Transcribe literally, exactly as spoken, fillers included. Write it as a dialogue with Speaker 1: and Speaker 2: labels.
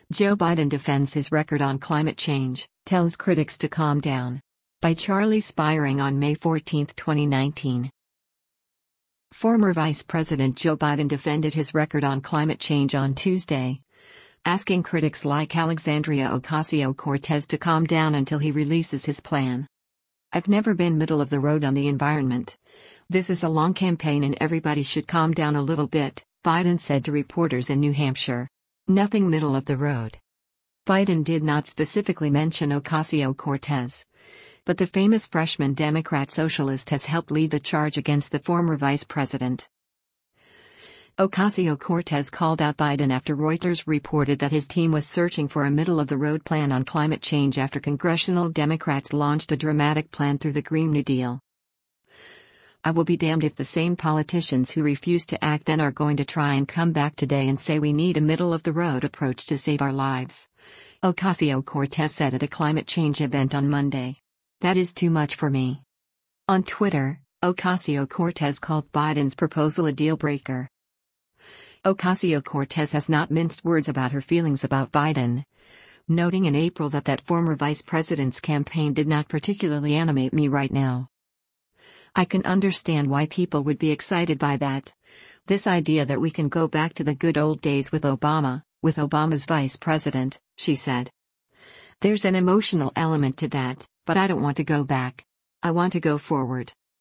Speaker 1: Joe Biden defends his record on climate change, tells critics to calm down. By Charlie Spiring on May fourteenth, twenty nineteen. Former Vice President Joe Biden defended his record on climate change on Tuesday, asking critics like Alexandria Ocasio-Cortez to calm down until he releases his plan. "I've never been middle of the road on the environment. This is a long campaign and everybody should calm down a little bit," Biden said to reporters in New Hampshire. Nothing middle of the road. Biden did not specifically mention Ocasio-Cortez, but the famous freshman Democrat socialist has helped lead the charge against the former vice president. Ocasio-Cortez called out Biden after Reuters reported that his team was searching for a middle-of-the-road plan on climate change after congressional Democrats launched a dramatic plan through the Green New Deal. "I will be damned if the same politicians who refused to act then are going to try and come back today and say we need a middle-of-the-road approach to save our lives," Ocasio-Cortez said at a climate change event on Monday. "That is too much for me." On Twitter, Ocasio-Cortez called Biden's proposal a deal-breaker. Ocasio-Cortez has not minced words about her feelings about Biden, noting in April that that former vice president's campaign did not particularly animate me right now. "I can understand why people would be excited by that. This idea that we can go back to the good old days with Obama, with Obama's vice president," she said. "There's an emotional element to that, but I don't want to go back. I want to go forward."